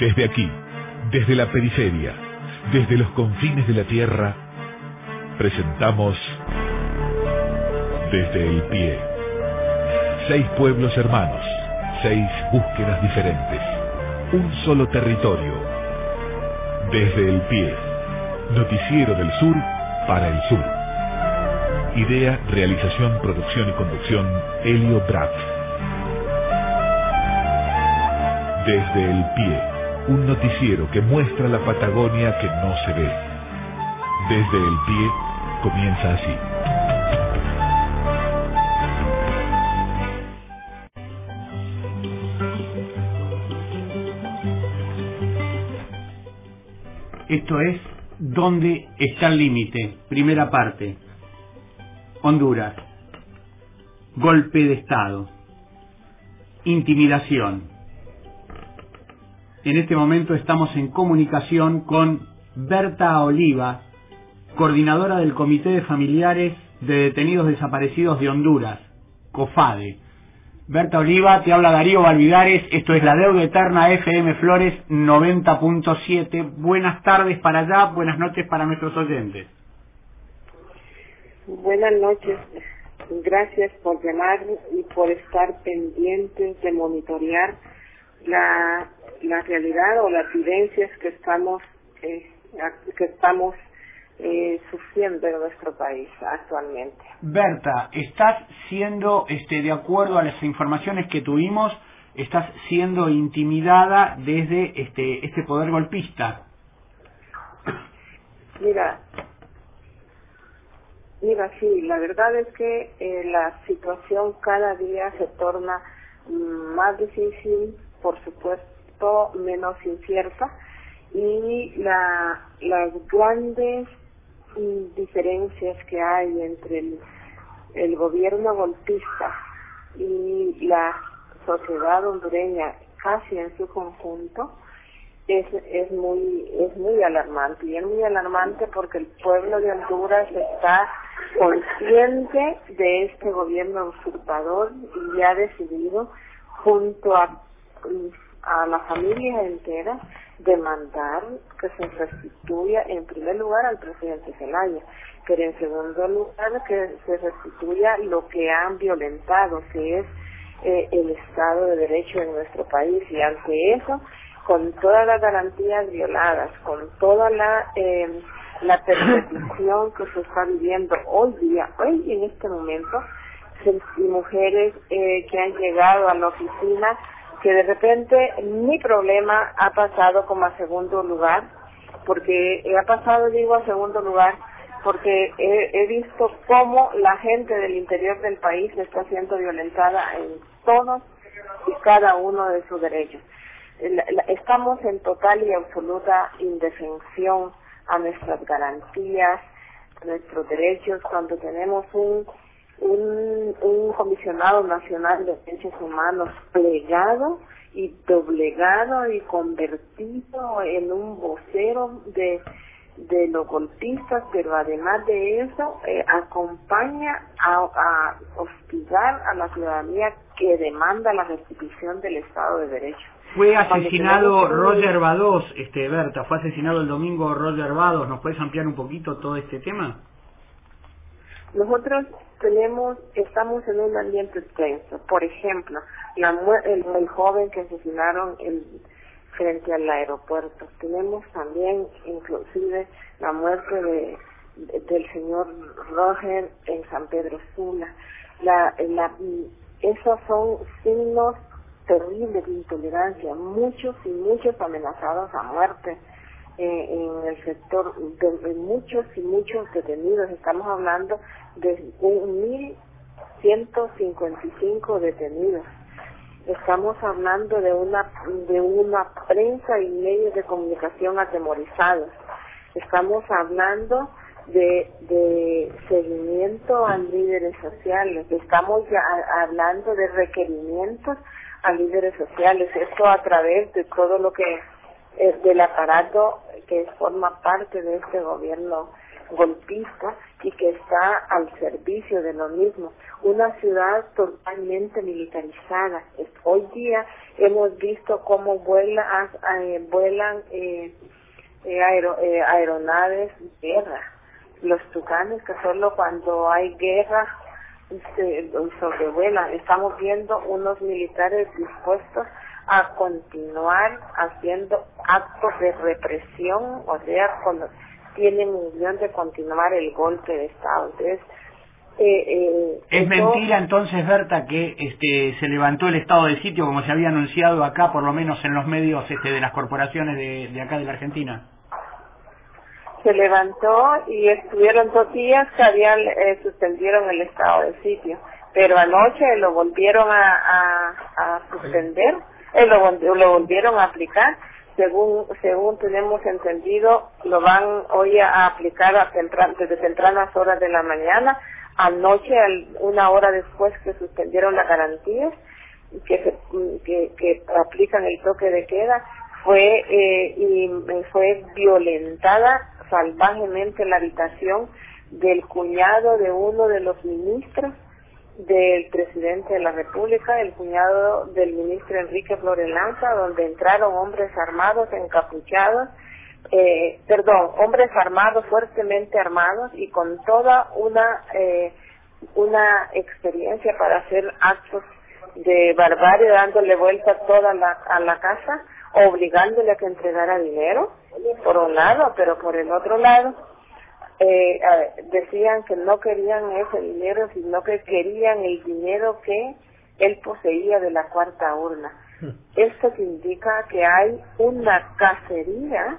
Desde aquí, desde la periferia, desde los confines de la tierra, presentamos Desde el Pie. 6 pueblos hermanos, 6 búsquedas diferentes, un solo territorio. Desde el Pie, noticiero del sur para el sur. Idea, realización, producción y conducción, Helio Braff. Desde el Pie, un noticiero que muestra la Patagonia que no se ve. Desde el Pie, comienza así. Esto es ¿Dónde está el límite? Primera parte. Honduras. Golpe de Estado. Intimidación. En este momento estamos en comunicación con Berta Oliva, coordinadora del Comité de Familiares de Detenidos Desaparecidos de Honduras, COFADE. Berta Oliva, te habla Darío Valvidares, esto es La Deuda Eterna FM Flores 90.7. Buenas tardes para allá, buenas noches para nuestros oyentes. Buenas noches, gracias por llamar y por estar pendientes de monitorear la realidad o las vivencias que estamos sufriendo en nuestro país actualmente. Berta, estás siendo, de acuerdo a las informaciones que tuvimos, estás siendo intimidada desde este poder golpista. Mira, sí, la verdad es que la situación cada día se torna más difícil, por supuesto, menos incierta, y las grandes diferencias que hay entre el gobierno golpista y la sociedad hondureña casi en su conjunto es muy alarmante, y es muy alarmante porque el pueblo de Honduras está consciente de este gobierno usurpador y ha decidido junto a la familia entera demandar que se restituya en primer lugar al presidente Zelaya, pero en segundo lugar que se restituya lo que han violentado, que es el Estado de Derecho en nuestro país. Y ante eso, con todas las garantías violadas, con toda la persecución que se está viviendo hoy en este momento, mujeres que han llegado a la oficina, que de repente mi problema ha pasado como a segundo lugar, porque he visto cómo la gente del interior del país está siendo violentada en todos y cada uno de sus derechos. Estamos en total y absoluta indefensión a nuestras garantías, a nuestros derechos, cuando tenemos un comisionado nacional de derechos humanos plegado y doblegado y convertido en un vocero de los golpistas, pero además de eso acompaña a hostigar a la ciudadanía que demanda la restitución del Estado de Derecho. Fue asesinado Roger Vados, Berta, fue asesinado el domingo Roger Vados. ¿Nos puedes ampliar un poquito todo este tema? Nosotros estamos en un ambiente tenso. Por ejemplo, el joven que asesinaron frente al aeropuerto. Tenemos también, inclusive, la muerte del señor Roger en San Pedro Sula. Esos son signos terribles de intolerancia. Muchos y muchos amenazados a muerte en el sector, de muchos y muchos detenidos. Estamos hablando de 1.155 detenidos. Estamos hablando de una prensa y medios de comunicación atemorizados. Estamos hablando de seguimiento a líderes sociales. Estamos ya hablando de requerimientos a líderes sociales. Esto a través de todo lo que del aparato que forma parte de este gobierno golpista, y que está al servicio de lo mismo. Una ciudad totalmente militarizada. Hoy día hemos visto cómo vuelan aeronaves de guerra. Los tucanes que solo cuando hay guerra sobrevuelan. Estamos viendo unos militares dispuestos a continuar haciendo actos de represión, o sea, tienen intención de continuar el golpe de Estado. Entonces, es mentira entonces, Berta, que se levantó el estado de sitio como se había anunciado acá, por lo menos en los medios de las corporaciones de acá de la Argentina. Se levantó y estuvieron 2 días que suspendieron el estado de sitio, pero anoche lo volvieron a suspender, lo volvieron a aplicar. Según tenemos entendido, lo van hoy a aplicar desde tempranas horas de la mañana. Anoche, 1 hora después que suspendieron las garantías, que aplican el toque de queda, fue violentada salvajemente la habitación del cuñado de uno de los ministros del presidente de la República, el cuñado del ministro Enrique Flores Lanza, donde entraron hombres armados, encapuchados, hombres armados, fuertemente armados y con toda una experiencia para hacer actos de barbarie, dándole vuelta toda a la casa, obligándole a que entregara dinero, por un lado, pero por el otro lado, decían que no querían ese dinero, sino que querían el dinero que él poseía de la cuarta urna. Esto indica que hay una cacería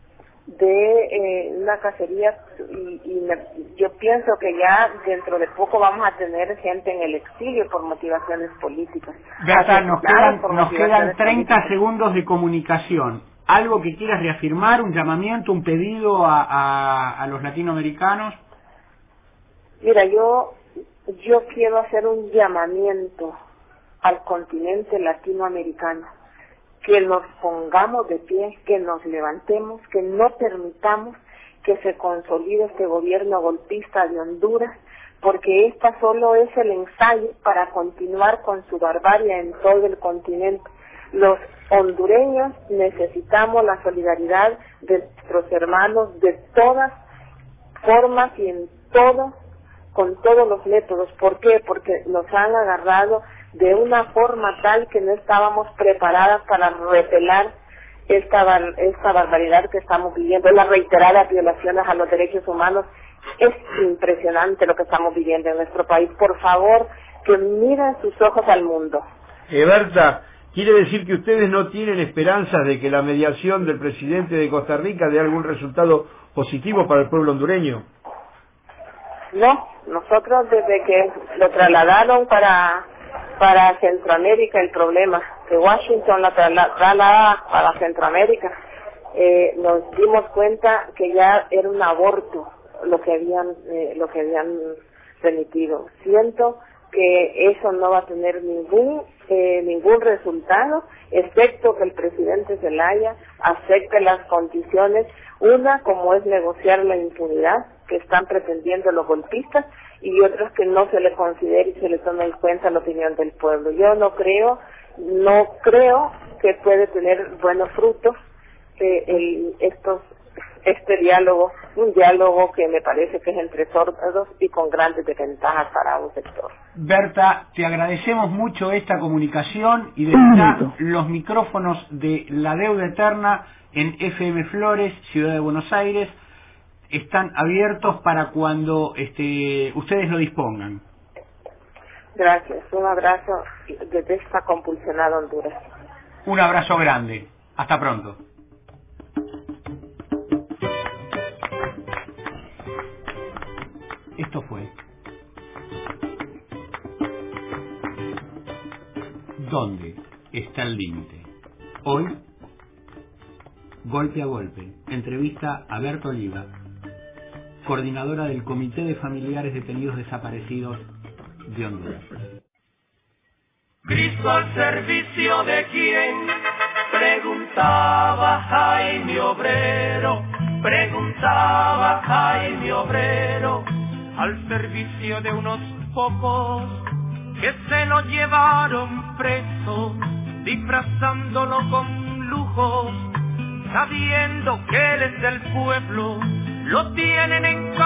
y yo pienso que ya dentro de poco vamos a tener gente en el exilio por motivaciones políticas. Berta, nos quedan 30 segundos de comunicación. ¿Algo que quieras reafirmar, un llamamiento, un pedido a los latinoamericanos? Mira, yo quiero hacer un llamamiento al continente latinoamericano, que nos pongamos de pie, que nos levantemos, que no permitamos que se consolide este gobierno golpista de Honduras, porque esta solo es el ensayo para continuar con su barbarie en todo el continente. Los hondureños necesitamos la solidaridad de nuestros hermanos de todas formas y con todos los métodos. ¿Por qué? Porque nos han agarrado de una forma tal que no estábamos preparadas para repelar esta barbaridad que estamos viviendo, las reiteradas violaciones a los derechos humanos. Es impresionante lo que estamos viviendo en nuestro país. Por favor, que miren sus ojos al mundo. Berta, ¿quiere decir que ustedes no tienen esperanzas de que la mediación del presidente de Costa Rica dé algún resultado positivo para el pueblo hondureño? No, nosotros desde que lo trasladaron para Centroamérica, el problema que Washington la traslada para Centroamérica, nos dimos cuenta que ya era un aborto lo que habían remitido. Siento que eso no va a tener ningún resultado, excepto que el presidente Zelaya acepte las condiciones, una como es negociar la impunidad que están pretendiendo los golpistas, y otros que no se le considere y se le tome en cuenta la opinión del pueblo. Yo no creo que puede tener buenos frutos este diálogo, un diálogo que me parece que es entre sordos y con grandes desventajas para un sector. Berta, te agradecemos mucho esta comunicación y desde ya los micrófonos de La Deuda Eterna en FM Flores, Ciudad de Buenos Aires, están abiertos para cuando ustedes lo dispongan. Gracias, un abrazo desde esta compulsionada Honduras. Un abrazo grande, hasta pronto. Esto fue ¿Dónde está el límite? Hoy, Golpe a Golpe, entrevista a Berta Oliva, coordinadora del Comité de Familiares Detenidos Desaparecidos de Honduras. Cristo al servicio de quién, preguntaba Jaime Obrero, preguntaba Jaime Obrero. al servicio de unos pocos que se lo llevaron preso, disfrazándolo con lujos, sabiendo que él es del pueblo. Lo tienen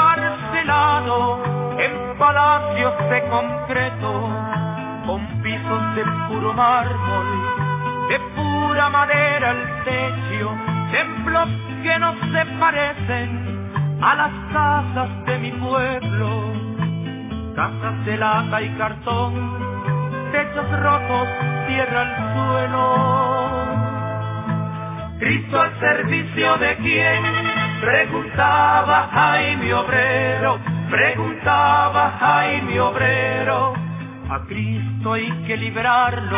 encarcelado en palacios de concreto, con pisos de puro mármol, de pura madera el techo, templos que no se parecen a las casas de mi pueblo, casas de lata y cartón, techos rotos, tierra al suelo. ¿Cristo al servicio de quién? Preguntaba Jaime Obrero, preguntaba Jaime Obrero. A Cristo hay que liberarlo,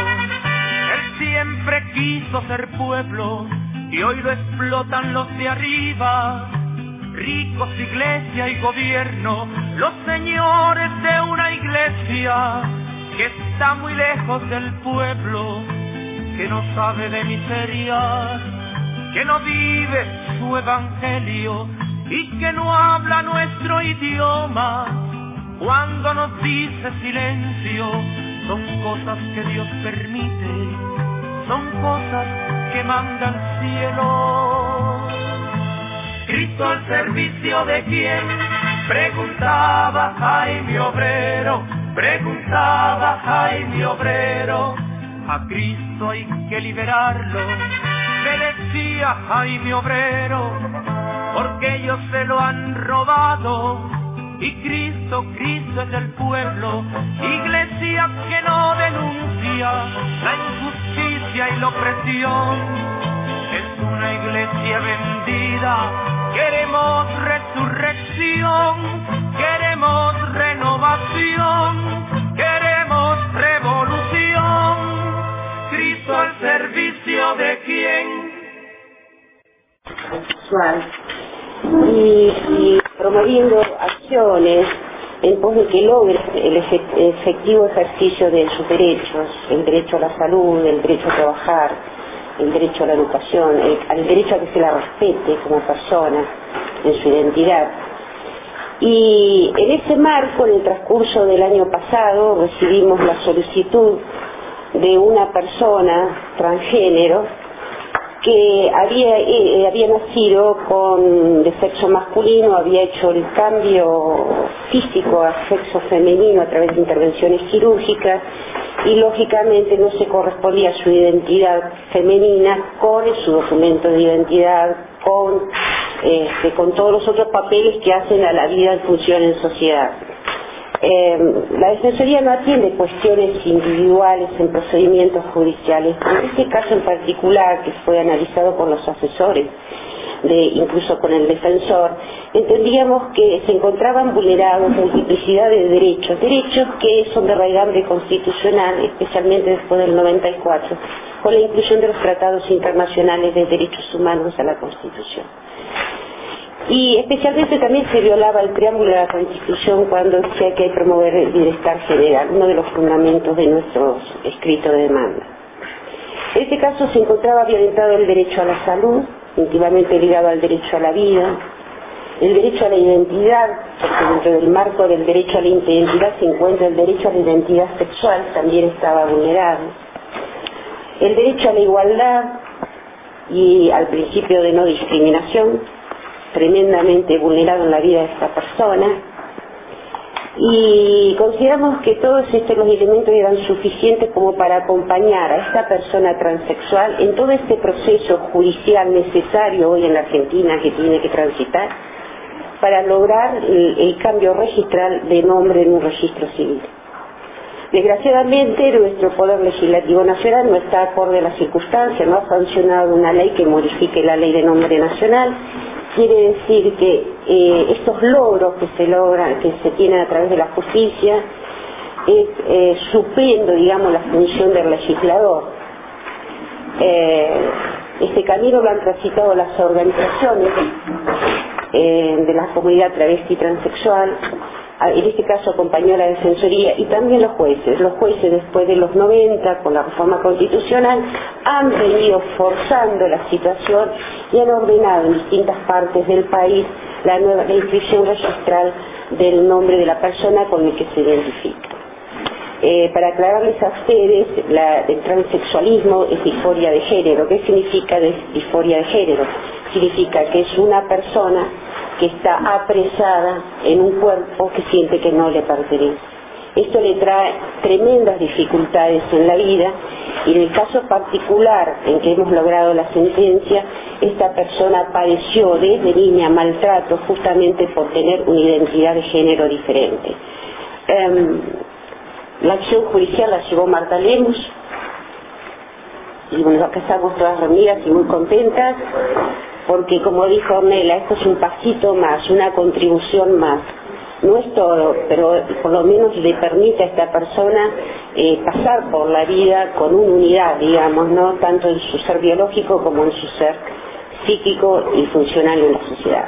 Él siempre quiso ser pueblo y hoy lo explotan los de arriba, ricos, iglesia y gobierno, los señores de una iglesia que está muy lejos del pueblo, que no sabe de miserias, que no vive su evangelio y que no habla nuestro idioma. Cuando nos dice silencio, son cosas que Dios permite, son cosas que manda el cielo. ¿Cristo al servicio de quién? Preguntaba Jaime Obrero, preguntaba Jaime Obrero. A Cristo hay que liberarlo, me decía Jaime Obrero, porque ellos se lo han robado y Cristo es el pueblo, iglesia que no denuncia la injusticia y la opresión, es una iglesia vendida. Queremos resurrección, queremos renovación, queremos revolución. ¿Cristo al servicio de quién? Sexual y promoviendo acciones en pos de que logre el efectivo ejercicio de sus derechos, el derecho a la salud, el derecho a trabajar, el derecho a la educación, el derecho a que se la respete como persona en su identidad. Y en ese marco, en el transcurso del año pasado, recibimos la solicitud de una persona transgénero que había nacido de sexo masculino, había hecho el cambio físico a sexo femenino a través de intervenciones quirúrgicas y lógicamente no se correspondía a su identidad femenina con su documento de identidad, con todos los otros papeles que hacen a la vida en función en sociedad. La Defensoría no atiende cuestiones individuales en procedimientos judiciales. En este caso en particular, que fue analizado por los asesores, incluso con el defensor, entendíamos que se encontraban vulnerados multiplicidad de derechos que son de raigambre constitucional, especialmente después del 94, con la inclusión de los tratados internacionales de derechos humanos a la Constitución. Y especialmente también se violaba el preámbulo de la Constitución cuando decía que hay que promover el bienestar general, uno de los fundamentos de nuestro escrito de demanda. En este caso se encontraba violentado el derecho a la salud, íntimamente ligado al derecho a la vida, el derecho a la identidad, porque dentro del marco del derecho a la identidad se encuentra el derecho a la identidad sexual, también estaba vulnerado, el derecho a la igualdad y al principio de no discriminación, tremendamente vulnerado en la vida de esta persona, y consideramos que todos estos los elementos eran suficientes como para acompañar a esta persona transexual en todo este proceso judicial necesario hoy en la Argentina que tiene que transitar para lograr el cambio registral de nombre en un registro civil. Desgraciadamente nuestro Poder Legislativo Nacional no está acorde a las circunstancias, no ha sancionado una ley que modifique la ley de nombre nacional. Quiere decir que estos logros que se tienen a través de la justicia, es supliendo, digamos, la función del legislador. Este camino lo han transitado las organizaciones de la comunidad travesti y transexual, en este caso acompañó a la Defensoría y también los jueces. Los jueces después de los 90, con la reforma constitucional, han venido forzando la situación y han ordenado en distintas partes del país la inscripción registral del nombre de la persona con el que se identifica. Para aclararles a ustedes, el transexualismo es disforia de género. ¿Qué significa disforia de género? Significa que es una persona que está apresada en un cuerpo que siente que no le pertenece. Esto le trae tremendas dificultades en la vida, y en el caso particular en que hemos logrado la sentencia, esta persona padeció desde niña maltrato justamente por tener una identidad de género diferente. La acción judicial la llevó Marta Lemus, y bueno, acá estamos todas reunidas y muy contentas, porque como dijo Ornella, esto es un pasito más, una contribución más. No es todo, pero por lo menos le permite a esta persona pasar por la vida con una unidad, digamos, ¿no? Tanto en su ser biológico como en su ser psíquico y funcional en la sociedad.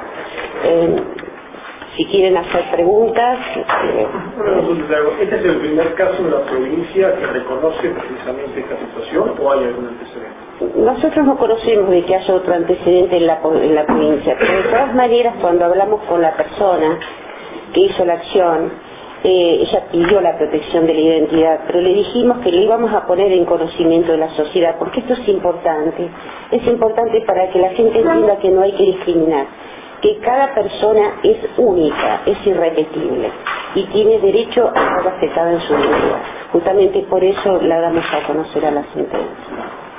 Si quieren hacer preguntas... ¿Este es el primer caso en la provincia que reconoce precisamente esta situación o hay algún antecedente? Nosotros no conocemos de que haya otro antecedente en la provincia, pero de todas maneras, cuando hablamos con la persona que hizo la acción, ella pidió la protección de la identidad, pero le dijimos que le íbamos a poner en conocimiento de la sociedad, porque esto es importante para que la gente entienda que no hay que discriminar, que cada persona es única, es irrepetible y tiene derecho a ser respetada en su vida. Justamente por eso la damos a conocer a la sentencia.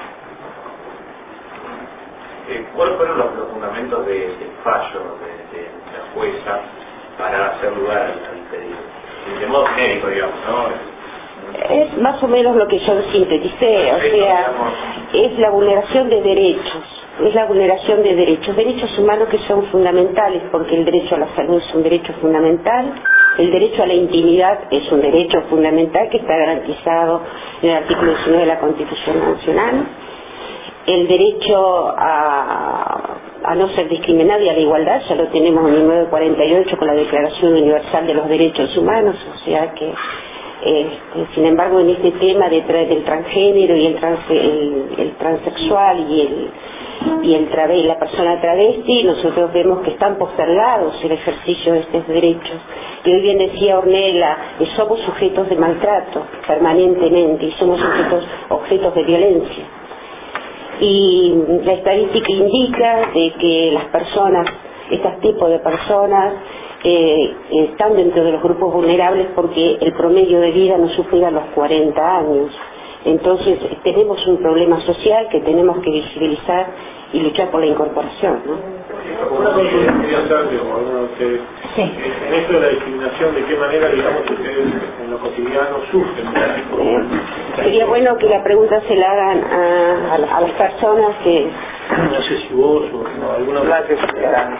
¿Cuáles fueron los fundamentos del fallo de la jueza para hacer lugar al pedido? De modo genérico, digamos, ¿no? Es más o menos lo que yo sinteticé, o sea, es la vulneración de derechos, derechos humanos que son fundamentales, porque el derecho a la salud es un derecho fundamental, el derecho a la intimidad es un derecho fundamental que está garantizado en el artículo 19 de la Constitución Nacional, el derecho a no ser discriminado y a la igualdad ya lo tenemos en 1948 con la Declaración Universal de los Derechos Humanos, o sea que sin embargo en este tema del transgénero y el transexual y la persona travesti, nosotros vemos que están postergados el ejercicio de estos derechos. Y hoy bien decía Ornella, somos sujetos de maltrato permanentemente y somos objetos de violencia. Y la estadística indica de que las personas, estos tipos de personas, están dentro de los grupos vulnerables porque el promedio de vida no supera los 40 años. Entonces tenemos un problema social que tenemos que visibilizar y luchar por la incorporación, ¿no? Una cosa que quería hacer, alguno de ustedes, sí. En esto de la discriminación, ¿de qué manera, digamos, ustedes en lo cotidiano sufren? Sería bueno que la pregunta se la hagan a las personas que... No sé si vos o alguna... Gracias, señora.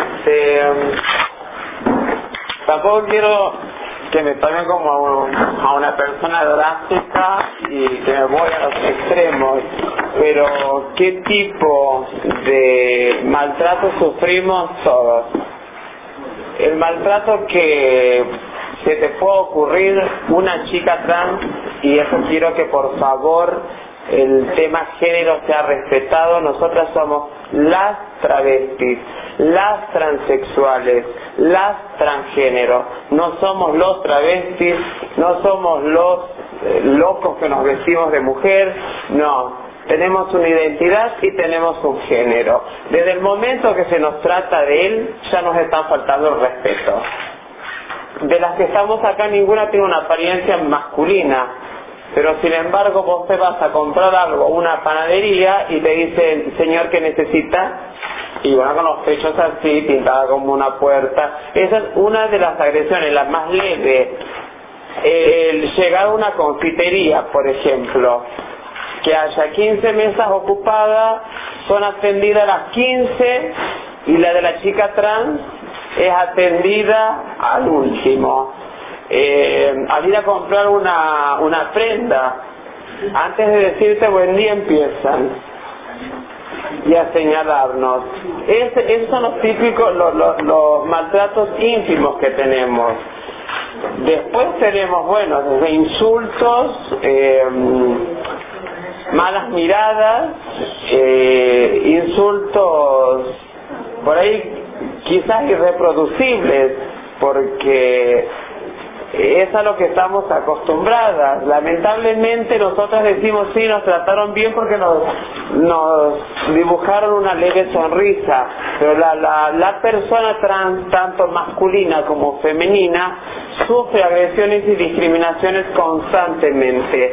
Tampoco quiero que me tomen como a una persona drástica y que me voy a los extremos, pero ¿qué tipo de maltrato sufrimos todos? El maltrato que se te puede ocurrir una chica trans, y eso quiero que por favor el tema género sea respetado. Nosotras somos las travestis, las transexuales, las transgénero. No somos los travestis, no somos los locos que nos vestimos de mujer, no. Tenemos una identidad y tenemos un género. Desde el momento que se nos trata de él, ya nos están faltando el respeto. De las que estamos acá, ninguna tiene una apariencia masculina. Pero sin embargo vos te vas a comprar algo, una panadería, y te dicen, señor, ¿qué necesita? Y bueno, con los pechos así, pintada como una puerta. Esa es una de las agresiones, la más leve. El llegar a una confitería, por ejemplo, que haya 15 mesas ocupadas, son atendidas las 15, y la de la chica trans es atendida al último. Al ir a comprar una prenda, antes de decirte buen día empiezan y a señalarnos. Esos son los típicos, los maltratos íntimos que tenemos. Después tenemos, bueno, desde insultos, malas miradas, insultos por ahí quizás irreproducibles, porque es a lo que estamos acostumbradas. Lamentablemente nosotras decimos sí, nos trataron bien porque nos dibujaron una leve sonrisa, pero la persona trans, tanto masculina como femenina, sufre agresiones y discriminaciones constantemente.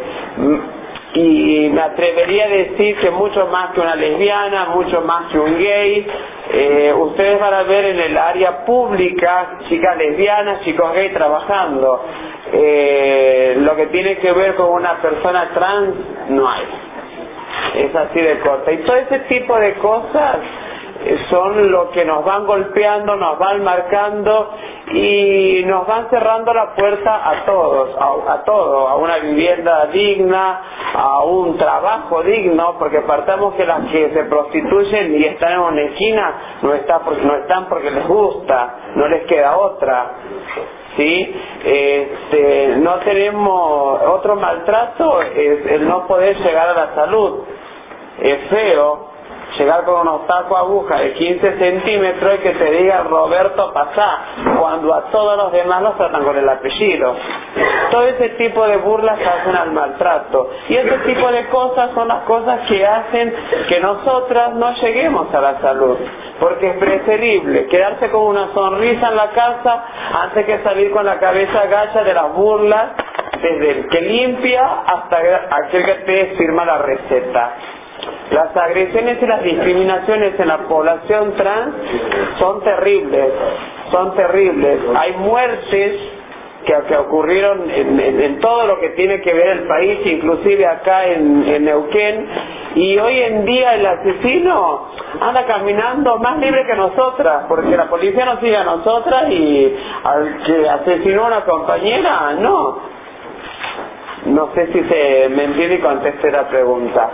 Y me atrevería a decir que mucho más que una lesbiana, mucho más que un gay. Ustedes van a ver en el área pública chicas lesbianas, chicos gay trabajando. Lo que tiene que ver con una persona trans no hay. Es así de corta. Y todo ese tipo de cosas son lo que nos van golpeando, nos van marcando y nos van cerrando la puerta a todos, a todo, a una vivienda digna, a un trabajo digno, porque partamos que las que se prostituyen y están en una esquina no están porque les gusta, no les queda otra. ¿Sí? No tenemos otro maltrato, es el no poder llegar a la salud. Es feo llegar con unos tacos aguja de 15 centímetros y que te diga Roberto pasá, cuando a todos los demás los tratan con el apellido. Todo ese tipo de burlas hacen al maltrato, y ese tipo de cosas son las cosas que hacen que nosotras no lleguemos a la salud, porque es preferible quedarse con una sonrisa en la casa antes que salir con la cabeza gacha de las burlas, desde el que limpia hasta aquel que te firma la receta. Las agresiones y las discriminaciones en la población trans son terribles, Hay muertes que ocurrieron en todo lo que tiene que ver el país, inclusive acá en Neuquén, y hoy en día el asesino anda caminando más libre que nosotras, porque la policía nos sigue a nosotras y al que asesinó a una compañera, no. No sé si se me entiende y contesté la pregunta.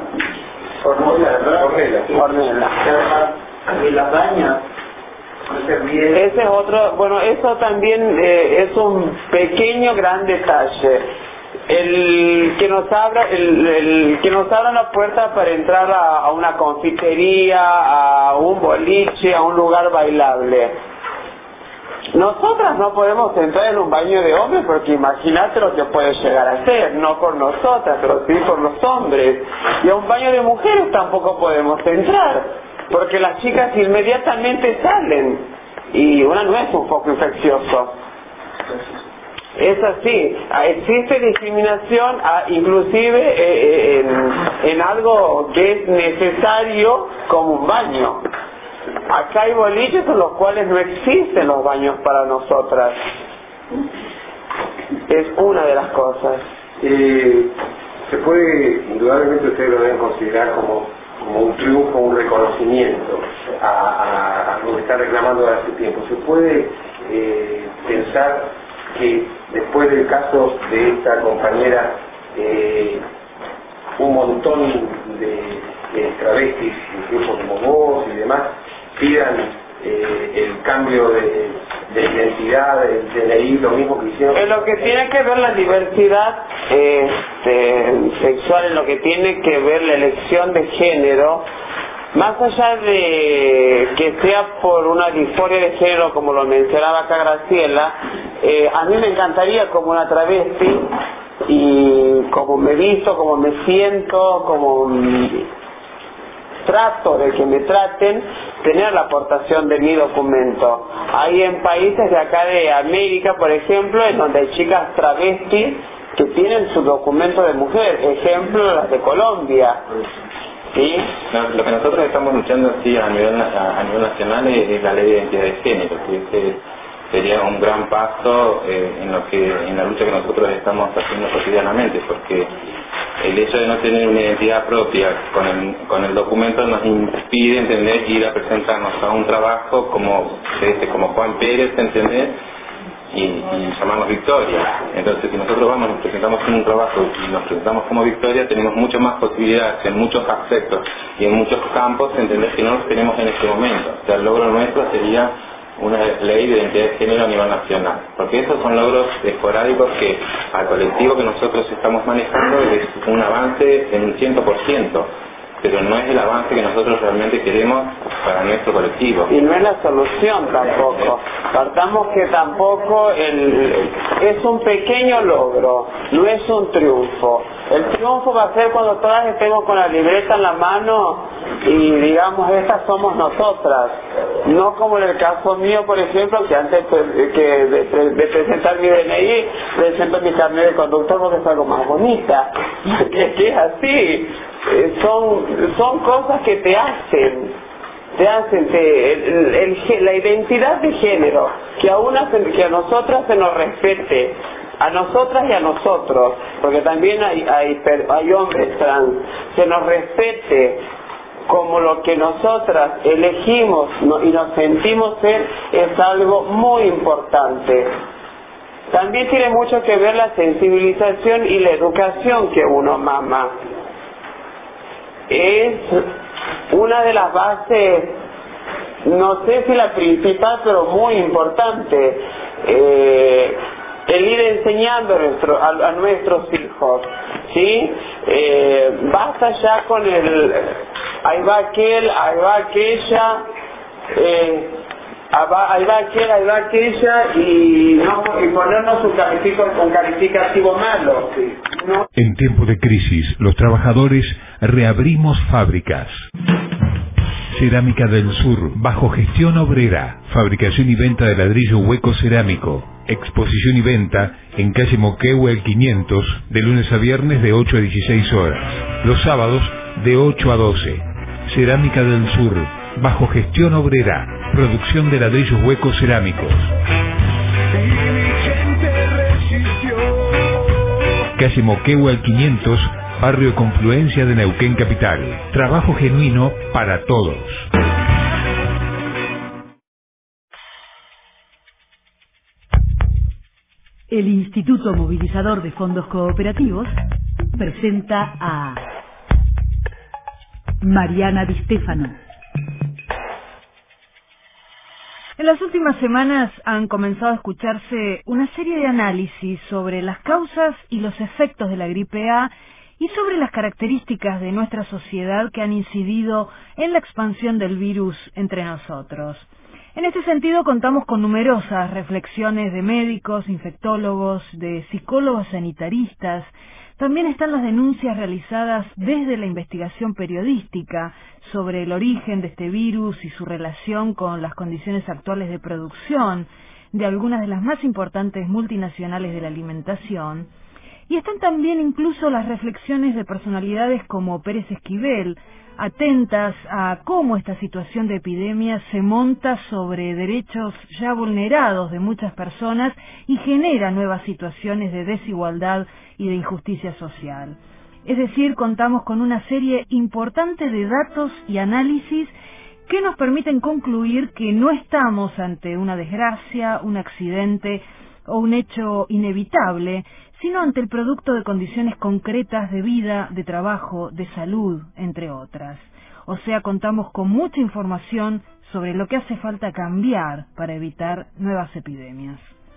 Ornella. Las dañas. Ese es otro, bueno, eso también es un pequeño gran detalle. El que nos abra la puerta para entrar a una confitería, a un boliche, a un lugar bailable. Nosotras no podemos entrar en un baño de hombres porque imagínate lo que puede llegar a ser, no por nosotras, pero sí por los hombres. Y a un baño de mujeres tampoco podemos entrar, porque las chicas inmediatamente salen y una no es un foco infeccioso. Es así, existe discriminación inclusive en algo que es necesario como un baño. Acá hay boliches en los cuales no existen los baños para nosotras. Es una de las cosas. Se puede, indudablemente ustedes lo deben considerar como un triunfo, un reconocimiento a lo que está reclamando hace tiempo. Se puede pensar que después del caso de esta compañera, un montón de travestis, incluso como vos y demás, pidan el cambio de identidad, del DNI, lo mismo que hicieron. En lo que tiene que ver la diversidad sexual, en lo que tiene que ver la elección de género, más allá de que sea por una disforia de género, como lo mencionaba acá Graciela, a mí me encantaría como una travesti, y como me visto, como me siento, como trato de que me traten, tener la aportación de mi documento. Hay en países de acá de América, por ejemplo, en donde hay chicas travestis que tienen su documento de mujer, ejemplo las de Colombia. ¿Sí? No, lo que nosotros estamos luchando sí a nivel nacional es la ley de identidad de género, que sería un gran paso en la lucha que nosotros estamos haciendo cotidianamente, porque el hecho de no tener una identidad propia con el documento nos impide, ¿entendés?, ir a presentarnos a un trabajo como Juan Pérez, ¿entendés?, y llamarnos Victoria. Entonces, si nosotros vamos, nos presentamos en un trabajo y nos presentamos como Victoria, tenemos mucho más posibilidades en muchos aspectos y en muchos campos, ¿entendés?, que no los tenemos en este momento. O sea, el logro nuestro sería una ley de identidad de género a nivel nacional, porque esos son logros esporádicos que al colectivo que nosotros estamos manejando es un avance en un 100%, pero no es el avance que nosotros realmente queremos para nuestro colectivo. Y no es la solución tampoco. Partamos que tampoco es un pequeño logro, no es un triunfo. El triunfo va a ser cuando todas estemos con la libreta en la mano y digamos, estas somos nosotras. No como en el caso mío, por ejemplo, que antes de presentar mi DNI, presento mi carnet de conductor porque es algo más bonita. Que es así. Son cosas que te hacen la identidad de género, que a nosotras se nos respete, a nosotras y a nosotros, porque también hay hombres trans, se nos respete como lo que nosotras elegimos y nos sentimos ser, es algo muy importante. También tiene mucho que ver la sensibilización y la educación que uno mama. Es una de las bases, no sé si la principal, pero muy importante, el ir enseñando a nuestros hijos, ¿sí? Basta ya con ahí va aquel, ahí va aquella, ahí va aquella y ponernos un calificativo malo, ¿sí? No. En tiempo de crisis, los trabajadores reabrimos fábricas. Cerámica del Sur, bajo gestión obrera. Fabricación y venta de ladrillo hueco cerámico. Exposición y venta en calle Moquehue el 500, de lunes a viernes de 8 a 16 horas. Los sábados de 8 a 12. Cerámica del Sur, bajo gestión obrera. Producción de ladrillos huecos cerámicos. Calle Moquehue al 500, barrio Confluencia de Neuquén Capital. Trabajo genuino para todos. El Instituto Movilizador de Fondos Cooperativos presenta a Mariana Di Stefano. En las últimas semanas han comenzado a escucharse una serie de análisis sobre las causas y los efectos de la gripe A y sobre las características de nuestra sociedad que han incidido en la expansión del virus entre nosotros. En este sentido, contamos con numerosas reflexiones de médicos, infectólogos, de psicólogos sanitaristas. También están las denuncias realizadas desde la investigación periodística sobre el origen de este virus y su relación con las condiciones actuales de producción de algunas de las más importantes multinacionales de la alimentación. Y están también incluso las reflexiones de personalidades como Pérez Esquivel, atentas a cómo esta situación de epidemia se monta sobre derechos ya vulnerados de muchas personas y genera nuevas situaciones de desigualdad y de injusticia social. Es decir, contamos con una serie importante de datos y análisis que nos permiten concluir que no estamos ante una desgracia, un accidente o un hecho inevitable, sino ante el producto de condiciones concretas de vida, de trabajo, de salud, entre otras. O sea, contamos con mucha información sobre lo que hace falta cambiar para evitar nuevas epidemias.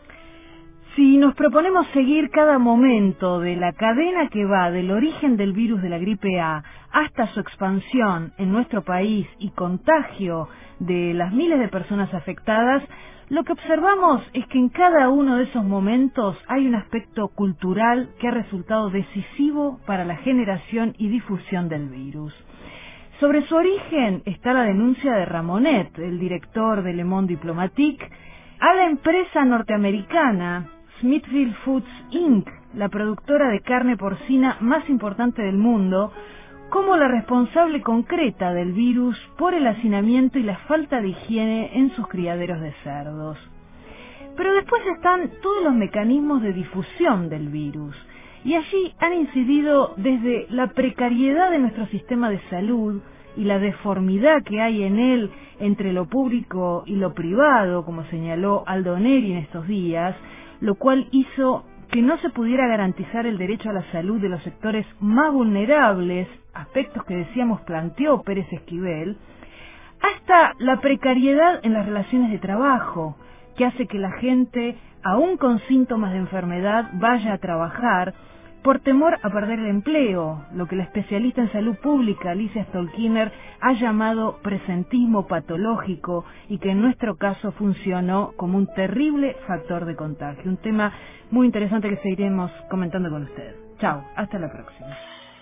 Si nos proponemos seguir cada momento de la cadena que va del origen del virus de la gripe A hasta su expansión en nuestro país y contagio de las miles de personas afectadas, lo que observamos es que en cada uno de esos momentos hay un aspecto cultural que ha resultado decisivo para la generación y difusión del virus. Sobre su origen está la denuncia de Ramonet, el director de Le Monde Diplomatique, a la empresa norteamericana Smithfield Foods Inc., la productora de carne porcina más importante del mundo, como la responsable concreta del virus por el hacinamiento y la falta de higiene en sus criaderos de cerdos. Pero después están todos los mecanismos de difusión del virus, y allí han incidido desde la precariedad de nuestro sistema de salud y la deformidad que hay en él entre lo público y lo privado, como señaló Aldo Neri en estos días, lo cual hizo que no se pudiera garantizar el derecho a la salud de los sectores más vulnerables, aspectos que decíamos planteó Pérez Esquivel, hasta la precariedad en las relaciones de trabajo, que hace que la gente, aún con síntomas de enfermedad, vaya a trabajar por temor a perder el empleo, lo que la especialista en salud pública Alicia Stolkiner ha llamado presentismo patológico y que en nuestro caso funcionó como un terrible factor de contagio. Un tema muy interesante que seguiremos comentando con ustedes. Chao, hasta la próxima.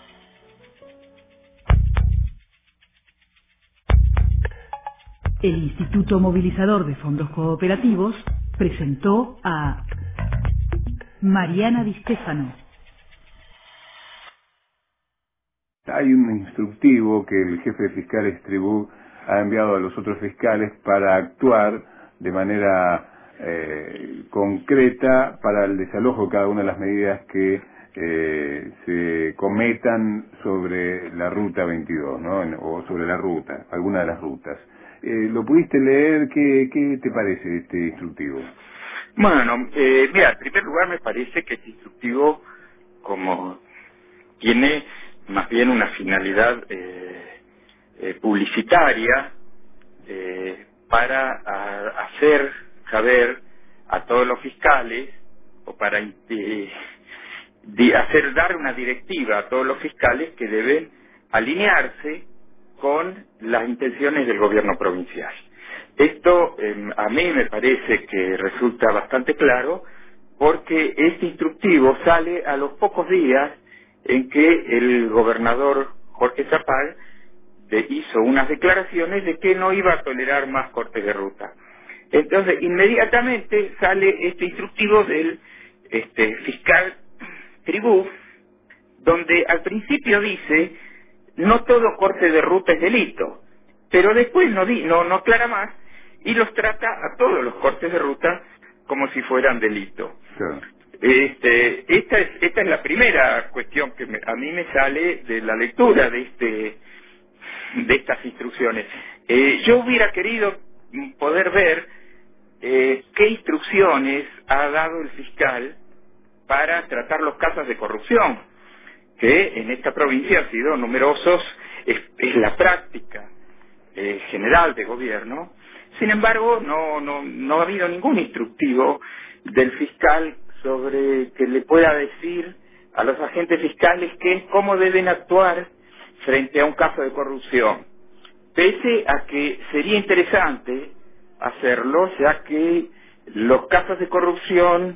El Instituto Movilizador de Fondos Cooperativos presentó a Mariana Di Stefano. Hay un instructivo que el jefe de fiscales Tribú ha enviado a los otros fiscales para actuar de manera concreta para el desalojo de cada una de las medidas que se cometan sobre la ruta 22, ¿no? O sobre la ruta, alguna de las rutas. ¿Lo pudiste leer? ¿Qué te parece este instructivo? Bueno, mira, en primer lugar me parece que este instructivo, como tiene más bien una finalidad publicitaria para hacer saber a todos los fiscales o para dar una directiva a todos los fiscales que deben alinearse con las intenciones del gobierno provincial. Esto a mí me parece que resulta bastante claro porque este instructivo sale a los pocos días en que el gobernador Jorge Zapal hizo unas declaraciones de que no iba a tolerar más cortes de ruta. Entonces, inmediatamente sale este instructivo del fiscal Tribú, donde al principio dice, no todo corte de ruta es delito, pero después no aclara más y los trata a todos los cortes de ruta como si fueran delito. Claro. Esta es la primera cuestión que a mí me sale de la lectura de estas instrucciones. Yo hubiera querido poder ver qué instrucciones ha dado el fiscal para tratar los casos de corrupción, que en esta provincia han sido numerosos, es la práctica general de gobierno. Sin embargo, no ha habido ningún instructivo del fiscal sobre que le pueda decir a los agentes fiscales cómo deben actuar frente a un caso de corrupción. Pese a que sería interesante hacerlo, ya que los casos de corrupción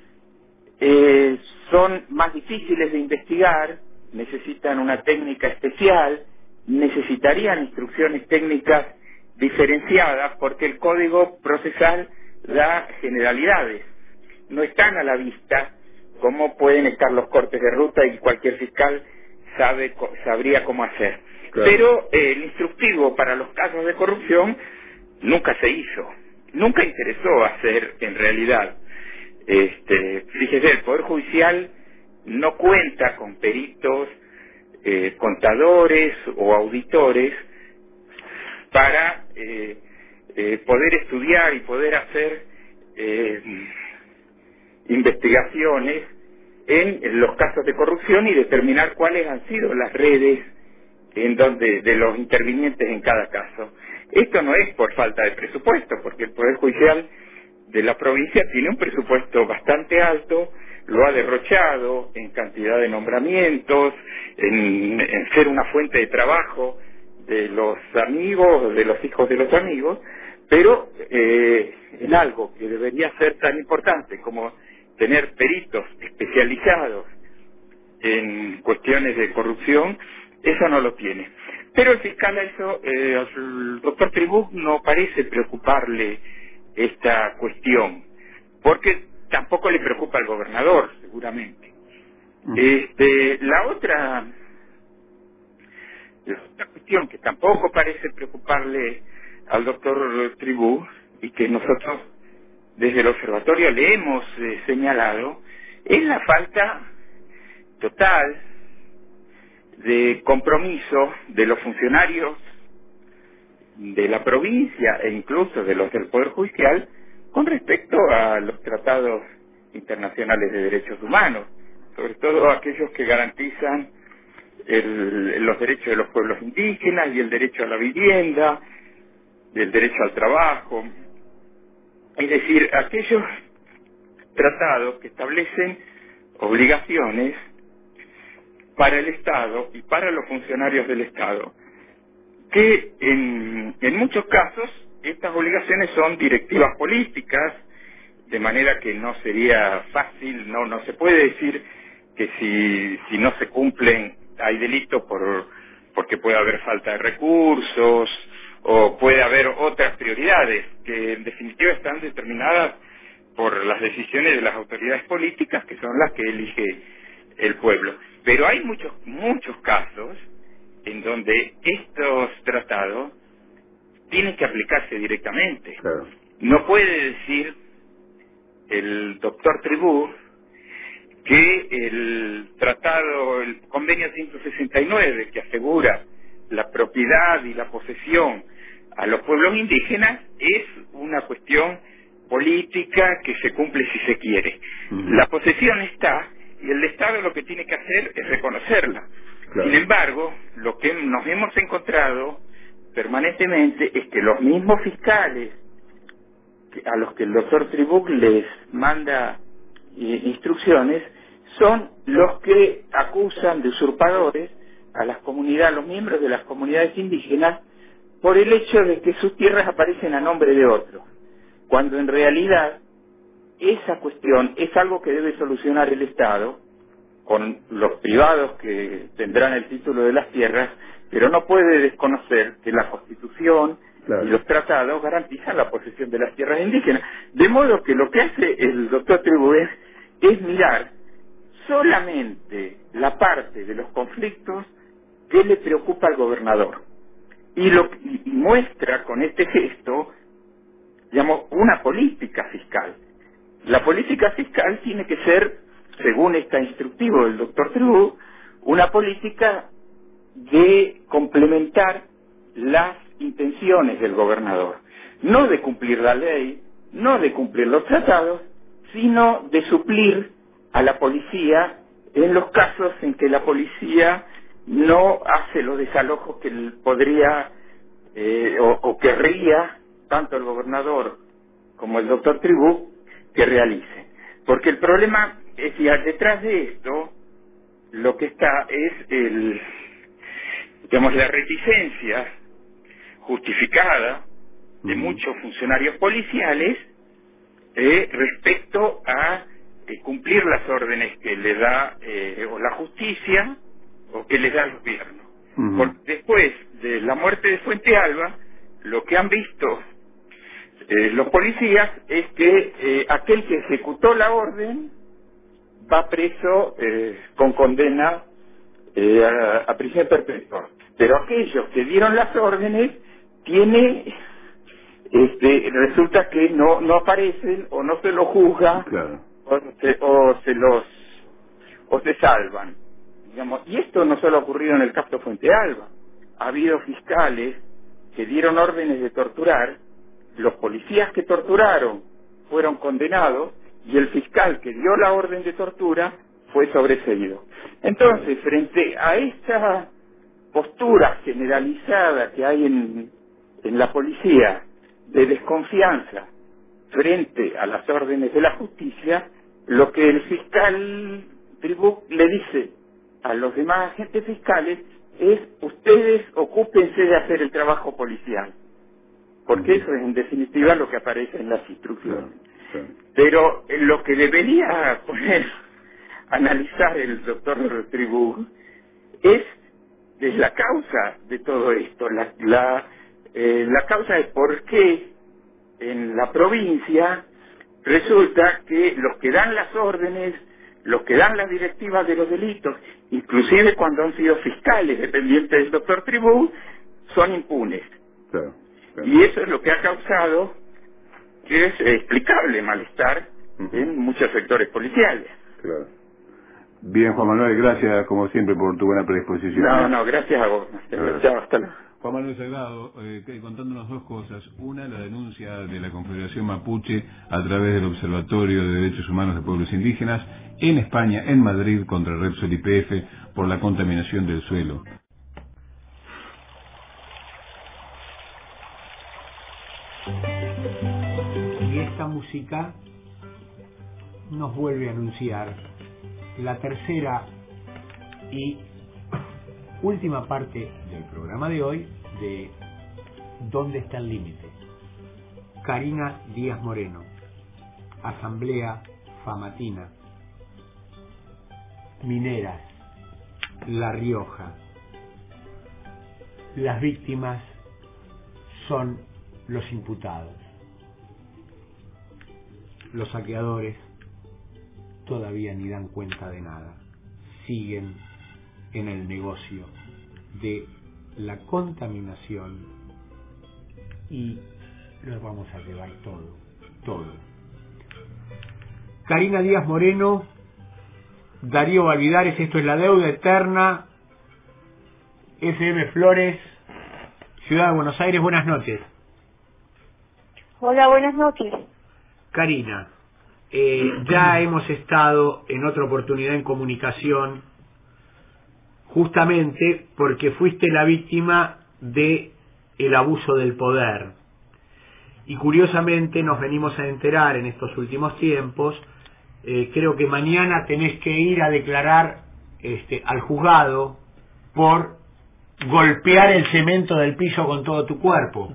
son más difíciles de investigar, necesitan una técnica especial, necesitarían instrucciones técnicas diferenciadas porque el Código Procesal da generalidades. No están a la vista cómo pueden estar los cortes de ruta y cualquier fiscal sabría cómo hacer. Claro. Pero el instructivo para los casos de corrupción nunca se hizo, nunca interesó hacer en realidad. Fíjese, el Poder Judicial no cuenta con peritos, contadores o auditores para poder estudiar y poder hacer investigaciones en los casos de corrupción y determinar cuáles han sido las redes de los intervinientes en cada caso. Esto no es por falta de presupuesto, porque el Poder Judicial de la provincia tiene un presupuesto bastante alto, lo ha derrochado en cantidad de nombramientos, en ser una fuente de trabajo de los amigos, de los hijos de los amigos, pero en algo que debería ser tan importante como tener peritos especializados en cuestiones de corrupción, eso no lo tiene. Pero el fiscal al doctor Tribú no parece preocuparle esta cuestión, porque tampoco le preocupa al gobernador, seguramente. La otra cuestión que tampoco parece preocuparle al doctor Tribú y que nosotros desde el observatorio le hemos señalado es la falta total de compromiso de los funcionarios de la provincia e incluso de los del Poder Judicial con respecto a los tratados internacionales de derechos humanos, sobre todo aquellos que garantizan los derechos de los pueblos indígenas y el derecho a la vivienda, del derecho al trabajo, es decir, aquellos tratados que establecen obligaciones para el Estado y para los funcionarios del Estado, que en muchos casos estas obligaciones son directivas políticas, de manera que no sería fácil, no se puede decir que si no se cumplen hay delito porque puede haber falta de recursos o puede haber otras prioridades que en definitiva están determinadas por las decisiones de las autoridades políticas, que son las que elige el pueblo. Pero hay muchos casos en donde estos tratados tienen que aplicarse directamente. Claro. No puede decir el doctor Tribú que el tratado, el convenio 169, que asegura la propiedad y la posesión a los pueblos indígenas, es una cuestión política que se cumple si se quiere. La posesión está, y el Estado lo que tiene que hacer es reconocerla. Claro. Sin embargo, lo que nos hemos encontrado permanentemente es que los mismos fiscales a los que el doctor Tribú les manda instrucciones son los que acusan de usurpadores a las comunidades, a los miembros de las comunidades indígenas, por el hecho de que sus tierras aparecen a nombre de otros, cuando en realidad esa cuestión es algo que debe solucionar el Estado con los privados que tendrán el título de las tierras, pero no puede desconocer que la Constitución y los tratados garantizan la posesión de las tierras indígenas. De modo que lo que hace el doctor Tribú es mirar solamente la parte de los conflictos que le preocupa al gobernador. Y muestra con este gesto, digamos, una política fiscal. La política fiscal tiene que ser, según está instructivo del doctor Tribú, una política de complementar las intenciones del gobernador, no de cumplir la ley, no de cumplir los tratados, sino de suplir a la policía en los casos en que la policía no hace los desalojos que podría o querría tanto el gobernador como el doctor Tribú que realice. Porque el problema es que detrás de esto lo que está es la reticencia justificada de muchos funcionarios policiales respecto a cumplir las órdenes que le da o la justicia o que le da el gobierno. Porque después de la muerte de Fuente Alba, lo que han visto los policías es que aquel que ejecutó la orden va preso con condena a prisión perpetua. Pero aquellos que dieron las órdenes resulta que no aparecen o no se los juzga, o se salvan, digamos. Y esto no solo ha ocurrido en el caso Fuente Alba. Ha habido fiscales que dieron órdenes de torturar, los policías que torturaron fueron condenados y el fiscal que dio la orden de tortura fue sobreseído. Entonces, frente a esta postura generalizada que hay en la policía de desconfianza frente a las órdenes de la justicia, lo que el fiscal Tribú le dice a los demás agentes fiscales es: ustedes ocúpense de hacer el trabajo policial, porque eso es en definitiva lo que aparece en las instrucciones. Pero lo que debería analizar el doctor Tribú es la causa de todo esto, la causa de por qué en la provincia resulta que los que dan las órdenes, los que dan las directivas de los delitos, inclusive cuando han sido fiscales dependientes del doctor Tribú, son impunes. Y eso es lo que ha causado, que es explicable, malestar en muchos sectores policiales. Bien, Juan Manuel, gracias como siempre por tu buena predisposición. No, gracias a vos. Chao, hasta luego. Juan Manuel Salgado, contándonos dos cosas. Una, la denuncia de la Confederación Mapuche a través del Observatorio de Derechos Humanos de Pueblos Indígenas en España, en Madrid, contra Repsol YPF por la contaminación del suelo. música nos vuelve a anunciar la tercera y última parte del programa de hoy de ¿Dónde está el límite? Karina Díaz Moreno, Asamblea Famatina, Mineras, La Rioja. Las víctimas son los imputados. Los saqueadores todavía ni dan cuenta de nada. Siguen en el negocio de la contaminación y los vamos a llevar todo. Karina Díaz Moreno, Darío Valvidares, esto es La Deuda Eterna, FM Flores, Ciudad de Buenos Aires, buenas noches. Hola, buenas noches. Karina, ya hemos estado en otra oportunidad en comunicación justamente porque fuiste la víctima de el abuso del poder. Y curiosamente nos venimos a enterar en estos últimos tiempos, creo que mañana tenés que ir a declarar al juzgado por golpear el cemento del piso con todo tu cuerpo.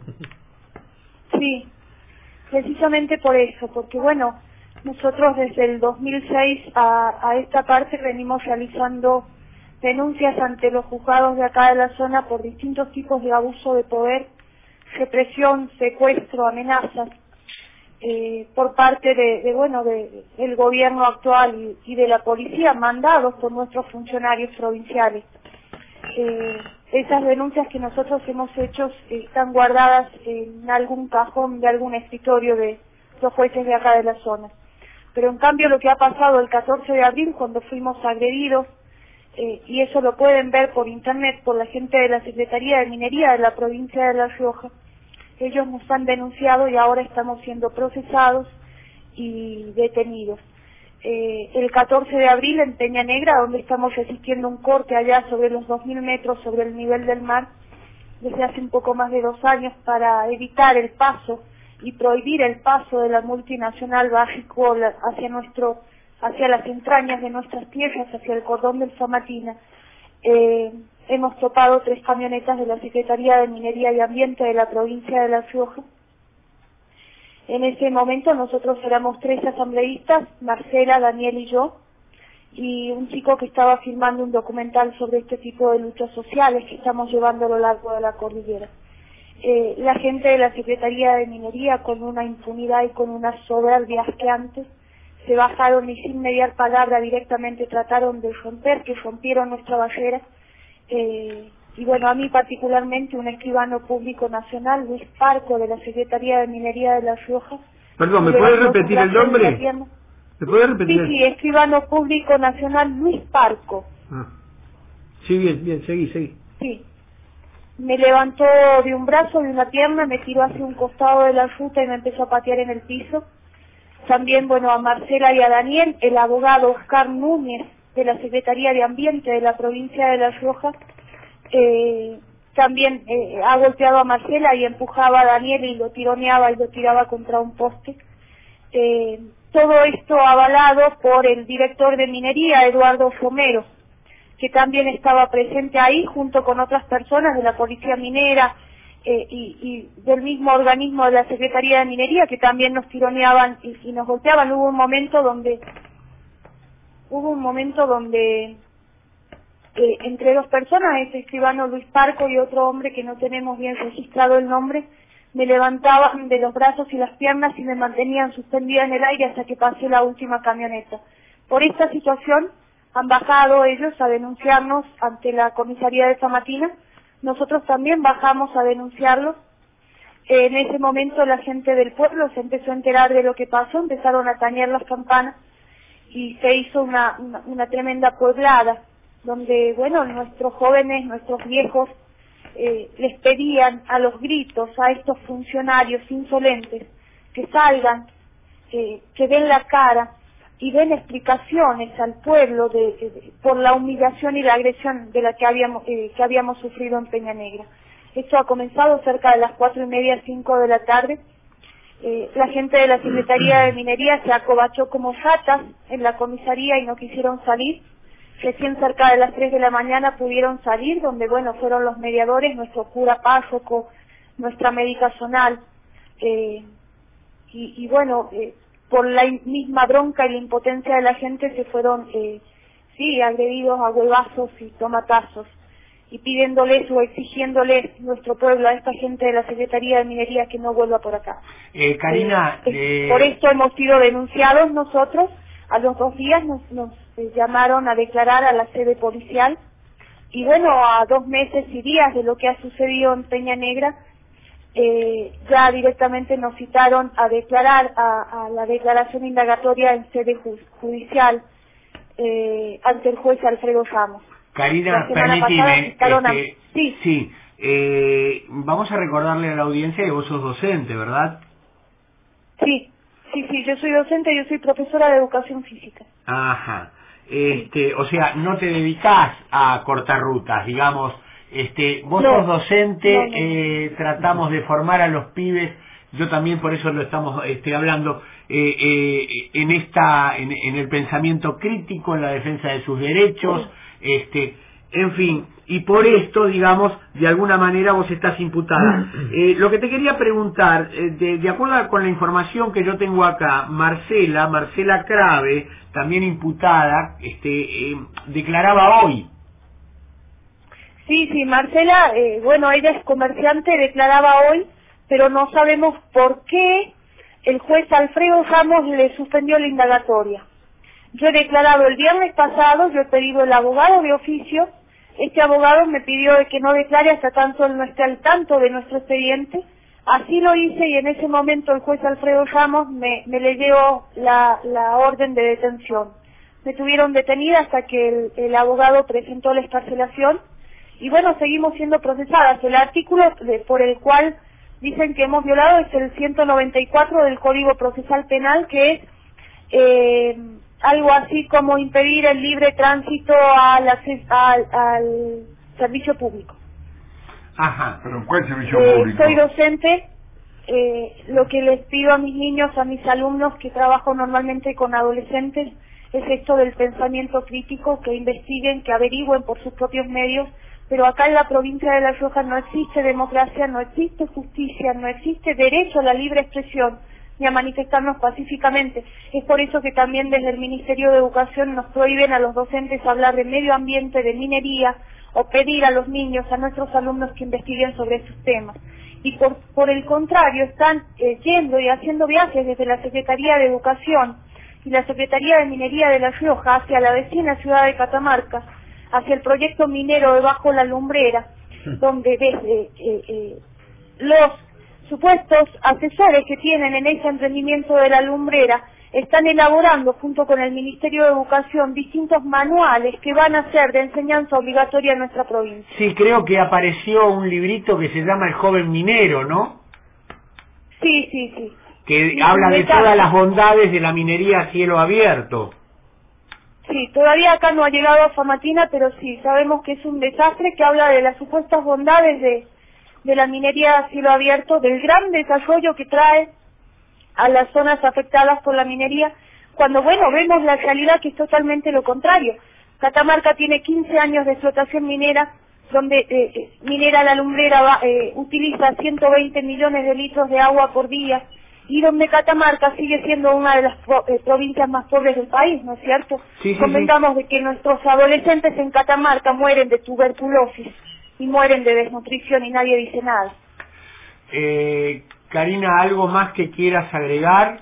Sí, precisamente por eso, porque bueno, nosotros desde el 2006 a esta parte venimos realizando denuncias ante los juzgados de acá de la zona por distintos tipos de abuso de poder, represión, secuestro, amenazas, por parte del gobierno actual y de la policía, mandados por nuestros funcionarios provinciales. Esas denuncias que nosotros hemos hecho están guardadas en algún cajón de algún escritorio de los jueces de acá de la zona. Pero en cambio lo que ha pasado el 14 de abril cuando fuimos agredidos, y eso lo pueden ver por internet por la gente de la Secretaría de Minería de la provincia de La Rioja, ellos nos han denunciado y ahora estamos siendo procesados y detenidos. El 14 de abril en Peña Negra, donde estamos resistiendo un corte allá sobre los 2.000 metros sobre el nivel del mar, desde hace un poco más de 2 años para evitar el paso y prohibir el paso de la multinacional Bajico hacia las entrañas de nuestras tierras, hacia el cordón del Famatina. Hemos topado 3 camionetas de la Secretaría de Minería y Ambiente de la provincia de La Rioja. En ese momento nosotros éramos 3 asambleístas, Marcela, Daniel y yo, y un chico que estaba filmando un documental sobre este tipo de luchas sociales que estamos llevando a lo largo de la cordillera. La gente de la Secretaría de Minería, con una impunidad y con una soberbia asqueante, se bajaron y sin mediar palabra directamente trataron de rompieron nuestra barrera. Y bueno, a mí particularmente un escribano público nacional, Luis Parco, de la Secretaría de Minería de La Rioja. Perdón, ¿me puedes repetir el nombre? ¿Me puedes repetir? Sí, escribano público nacional Luis Parco. Sí, bien, seguí. Sí. Me levantó de un brazo, de una pierna, me tiró hacia un costado de la ruta y me empezó a patear en el piso. También, bueno, a Marcela y a Daniel, el abogado Oscar Núñez, de la Secretaría de Ambiente de la provincia de La Rioja, también ha golpeado a Marcela y empujaba a Daniel y lo tironeaba y lo tiraba contra un poste. Todo esto avalado por el director de minería, Eduardo Romero, que también estaba presente ahí junto con otras personas de la policía minera y del mismo organismo de la Secretaría de Minería, que también nos tironeaban y nos golpeaban. Hubo un momento donde entre 2 personas, ese escribano Luis Parco y otro hombre que no tenemos bien registrado el nombre, me levantaban de los brazos y las piernas y me mantenían suspendida en el aire hasta que pasé la última camioneta. Por esta situación han bajado ellos a denunciarnos ante la comisaría de Famatina. Nosotros también bajamos a denunciarlos. En ese momento la gente del pueblo se empezó a enterar de lo que pasó, empezaron a tañer las campanas y se hizo una tremenda pueblada, donde, bueno, nuestros jóvenes, nuestros viejos, les pedían a los gritos a estos funcionarios insolentes que salgan, que den la cara y den explicaciones al pueblo por la humillación y la agresión de la que habíamos sufrido en Peña Negra. Esto ha comenzado cerca de las 4:30, 5 de la tarde, La gente de la Secretaría de Minería se acobachó como ratas en la comisaría y no quisieron salir. Recién cerca de las 3 de la mañana pudieron salir, donde, bueno, fueron los mediadores, nuestro cura párroco, nuestra médica zonal, y bueno, por la misma bronca y la impotencia de la gente se fueron, agredidos a huevazos y tomatazos, y pidiéndoles o exigiéndoles nuestro pueblo a esta gente de la Secretaría de Minería que no vuelva por acá. Karina, por esto hemos sido denunciados nosotros. A los 2 días nos llamaron a declarar a la sede policial, y bueno, a 2 meses y días de lo que ha sucedido en Peña Negra, ya directamente nos citaron a declarar a la declaración indagatoria en sede judicial ante el juez Alfredo Ramos. Karina, permíteme, vamos a recordarle a la audiencia que vos sos docente, ¿verdad? Sí, yo soy docente, yo soy profesora de educación física. Ajá, o sea, no te dedicás a cortar rutas, digamos, vos sos docente, tratamos de formar a los pibes, yo también por eso lo estamos hablando, en el pensamiento crítico, en la defensa de sus derechos, en fin, y por esto, digamos, de alguna manera vos estás imputada. Lo que te quería preguntar, de acuerdo con la información que yo tengo acá, Marcela Crave, también imputada, declaraba hoy. Sí, Marcela, bueno, ella es comerciante, declaraba hoy, pero no sabemos por qué el juez Alfredo Ramos le suspendió la indagatoria. Yo he declarado el viernes pasado, yo he pedido el abogado de oficio, este abogado me pidió de que no declare hasta tanto él no esté al tanto de nuestro expediente. Así lo hice, y en ese momento el juez Alfredo Ramos me leyó la orden de detención. Me tuvieron detenida hasta que el abogado presentó la excarcelación, y bueno, seguimos siendo procesadas. El artículo por el cual dicen que hemos violado es el 194 del Código Procesal Penal, que es algo así como impedir el libre tránsito al servicio público. Ajá, pero ¿cuál servicio público? Soy docente, lo que les pido a mis niños, a mis alumnos que trabajo normalmente con adolescentes, es esto del pensamiento crítico, que investiguen, que averigüen por sus propios medios, pero acá en la provincia de La Rioja no existe democracia, no existe justicia, no existe derecho a la libre expresión, ni a manifestarnos pacíficamente. Es por eso que también desde el Ministerio de Educación nos prohíben a los docentes hablar de medio ambiente, de minería, o pedir a los niños, a nuestros alumnos que investiguen sobre estos temas. Y por el contrario, están yendo y haciendo viajes desde la Secretaría de Educación y la Secretaría de Minería de La Rioja hacia la vecina ciudad de Catamarca, hacia el proyecto minero de Bajo la Lumbrera, donde desde los supuestos asesores que tienen en ese emprendimiento de la lumbrera están elaborando junto con el Ministerio de Educación distintos manuales que van a ser de enseñanza obligatoria en nuestra provincia. Sí, creo que apareció un librito que se llama El Joven Minero, ¿no? Sí. Que habla de todas las bondades de la minería a cielo abierto. Sí, todavía acá no ha llegado a Famatina, pero sí, sabemos que es un desastre, que habla de las supuestas bondades de la minería a cielo abierto, del gran desarrollo que trae a las zonas afectadas por la minería, cuando, bueno, vemos la realidad que es totalmente lo contrario. Catamarca tiene 15 años de explotación minera, donde Minera La Lumbrera utiliza 120 millones de litros de agua por día, y donde Catamarca sigue siendo una de las provincias más pobres del país, ¿no es cierto? Convengamos de que nuestros adolescentes en Catamarca mueren de tuberculosis y mueren de desnutrición y nadie dice nada. Karina, ¿algo más que quieras agregar?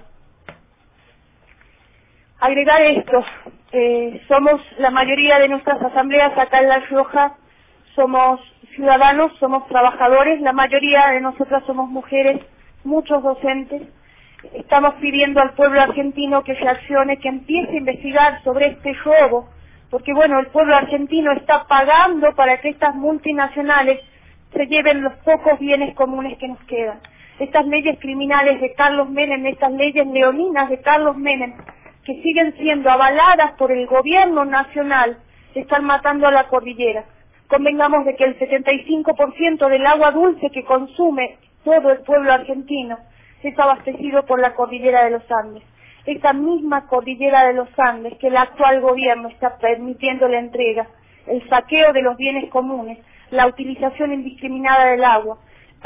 Agregar esto, somos la mayoría de nuestras asambleas acá en La Rioja, somos ciudadanos, somos trabajadores, la mayoría de nosotras somos mujeres, muchos docentes. Estamos pidiendo al pueblo argentino que reaccione, que empiece a investigar sobre este robo, porque bueno, el pueblo argentino está pagando para que estas multinacionales se lleven los pocos bienes comunes que nos quedan. Estas leyes criminales de Carlos Menem, estas leyes leoninas de Carlos Menem, que siguen siendo avaladas por el gobierno nacional, están matando a la cordillera. Convengamos de que el 75% del agua dulce que consume todo el pueblo argentino es abastecido por la cordillera de los Andes. Esa misma cordillera de los Andes que el actual gobierno está permitiendo la entrega, el saqueo de los bienes comunes, la utilización indiscriminada del agua,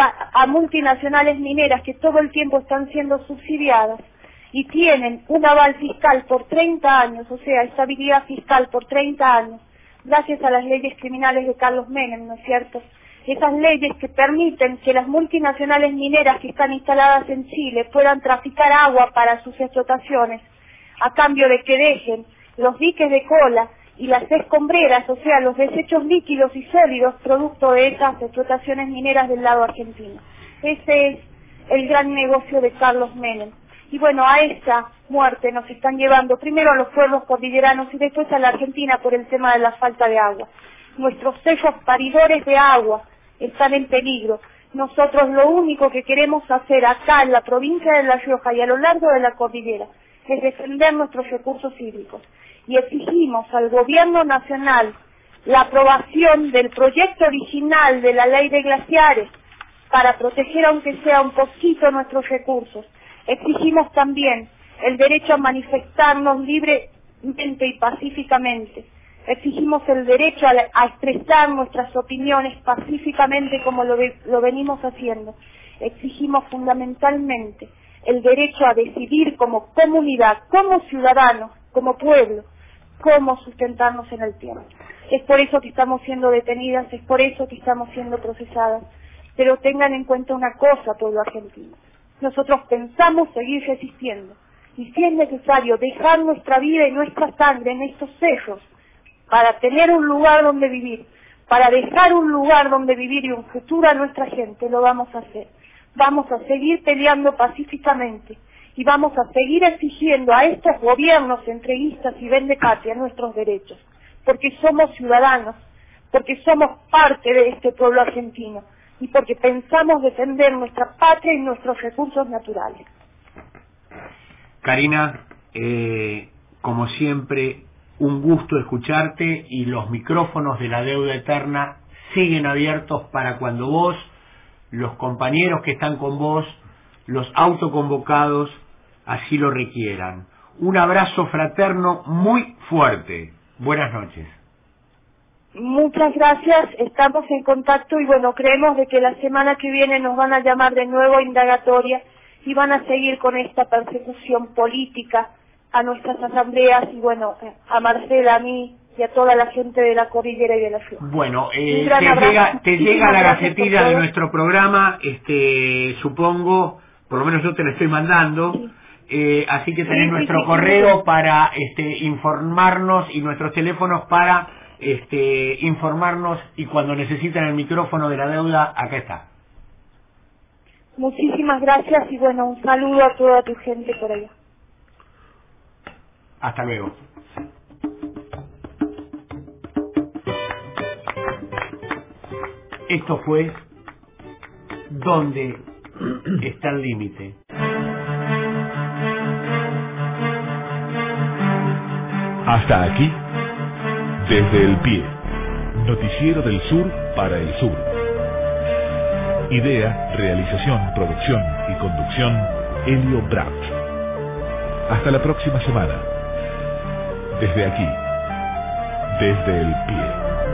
a multinacionales mineras que todo el tiempo están siendo subsidiadas y tienen un aval fiscal por 30 años, o sea, estabilidad fiscal por 30 años, gracias a las leyes criminales de Carlos Menem, ¿no es cierto? Esas leyes que permiten que las multinacionales mineras que están instaladas en Chile puedan traficar agua para sus explotaciones, a cambio de que dejen los diques de cola y las escombreras, o sea, los desechos líquidos y sólidos, producto de esas explotaciones mineras del lado argentino. Ese es el gran negocio de Carlos Menem. Y bueno, a esa muerte nos están llevando primero a los pueblos cordilleranos y después a la Argentina por el tema de la falta de agua. Nuestros sellos paridores de agua están en peligro. Nosotros lo único que queremos hacer acá en la provincia de La Rioja y a lo largo de la cordillera es defender nuestros recursos hídricos. Y exigimos al gobierno nacional la aprobación del proyecto original de la ley de glaciares para proteger aunque sea un poquito nuestros recursos. Exigimos también el derecho a manifestarnos libremente y pacíficamente. Exigimos el derecho a expresar nuestras opiniones pacíficamente como lo venimos haciendo. Exigimos fundamentalmente el derecho a decidir como comunidad, como ciudadanos, como pueblo, cómo sustentarnos en el tiempo. Es por eso que estamos siendo detenidas, es por eso que estamos siendo procesadas. Pero tengan en cuenta una cosa, pueblo argentino. Nosotros pensamos seguir resistiendo. Y si es necesario dejar nuestra vida y nuestra sangre en estos cerros para tener un lugar donde vivir, para dejar un lugar donde vivir y un futuro a nuestra gente, lo vamos a hacer. Vamos a seguir peleando pacíficamente y vamos a seguir exigiendo a estos gobiernos entreguistas y vendepatria nuestros derechos, porque somos ciudadanos, porque somos parte de este pueblo argentino y porque pensamos defender nuestra patria y nuestros recursos naturales. Karina, como siempre, un gusto escucharte y los micrófonos de La Deuda Eterna siguen abiertos para cuando vos, los compañeros que están con vos, los autoconvocados, así lo requieran. Un abrazo fraterno muy fuerte. Buenas noches. Muchas gracias, estamos en contacto y bueno, creemos de que la semana que viene nos van a llamar de nuevo a indagatoria y van a seguir con esta persecución política a nuestras asambleas y bueno, a Marcela, a mí y a toda la gente de la cordillera y de la ciudad. Bueno, te llega la gacetilla de nuestro programa, supongo, por lo menos yo te la estoy mandando, sí. Así que tenés nuestro correo para informarnos y nuestros teléfonos para informarnos y cuando necesiten el micrófono de La Deuda, acá está. Muchísimas gracias y bueno, un saludo a toda tu gente por allá. Hasta luego. Esto fue ¿Dónde está el límite? Hasta aquí, Desde el Pie, noticiero del sur para el sur. Idea, realización, producción y conducción, Elio Braut. Hasta la próxima semana. Desde aquí, Desde el Pie.